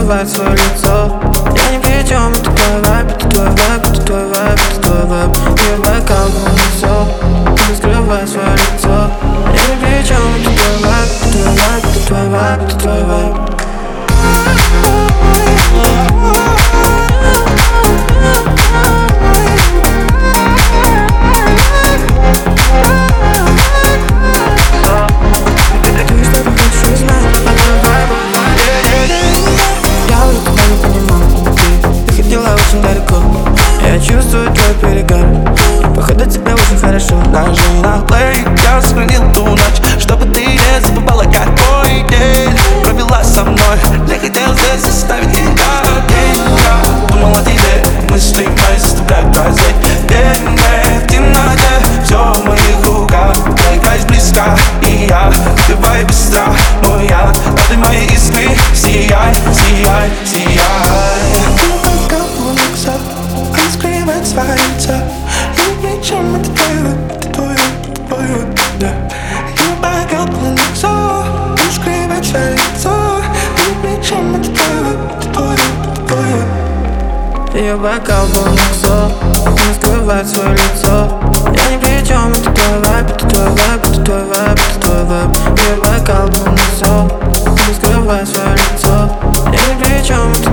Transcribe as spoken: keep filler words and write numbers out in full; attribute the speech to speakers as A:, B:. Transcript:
A: скрывает свое лицо. Я ни при чем, это твой вайб, это твой вайб, это твой вайб, это твой вайб. Ее бокал был лицо, не скрывай свое лицо. Я ни при чем, это твой вайб, это твой вайб, это твой вайб, это твой вайб. Я чувствую твой перегар, походу тебе очень хорошо.
B: Нажми на плей, я сохранил ту ночь, чтобы ты не забывала, какой день провела со мной. Я хотел здесь оставить тебя день. Я думал о тебе, мысли мои заставляют дразить. Бедная в темноте, все в моих руках. Проиграюсь близко, и я убиваю без страха. Но я рады моей искры, сияй, сияй, сияй. Свое лицо, я ни при чем, это твое, это твое, это твое, да. Я богал было лицо, не скрывать свое лицо. Я ни при чем, это твое, это твое, это твое.
A: Ее бокал был лицо, не скрывает свое лицо. Я ни при чем, это твой вайб, это твой вайб, это твой вайб, это твой вайб. Ее бокал был лицо, не скрывает свое лицо. Я ни при чем, это